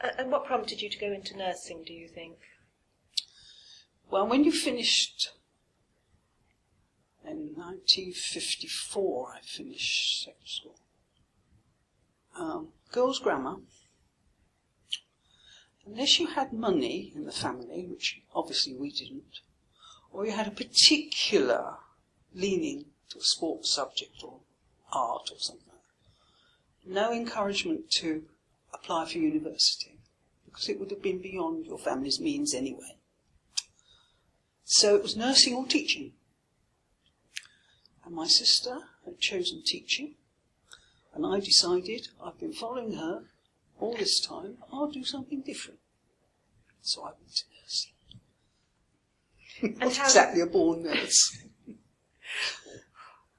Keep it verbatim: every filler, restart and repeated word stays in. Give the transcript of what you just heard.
Uh, and what prompted you to go into nursing, do you think? Well, when you finished, in nineteen fifty-four, I finished secondary school. Um, girls' grammar, unless you had money in the family, which obviously we didn't, or you had a particular leaning to a sports subject or art or something, no encouragement to apply for university, because it would have been beyond your family's means anyway. So it was nursing or teaching. And my sister had chosen teaching, and I decided, I've been following her all this time, I'll do something different. So I went to nursing. And Not how exactly a born nurse.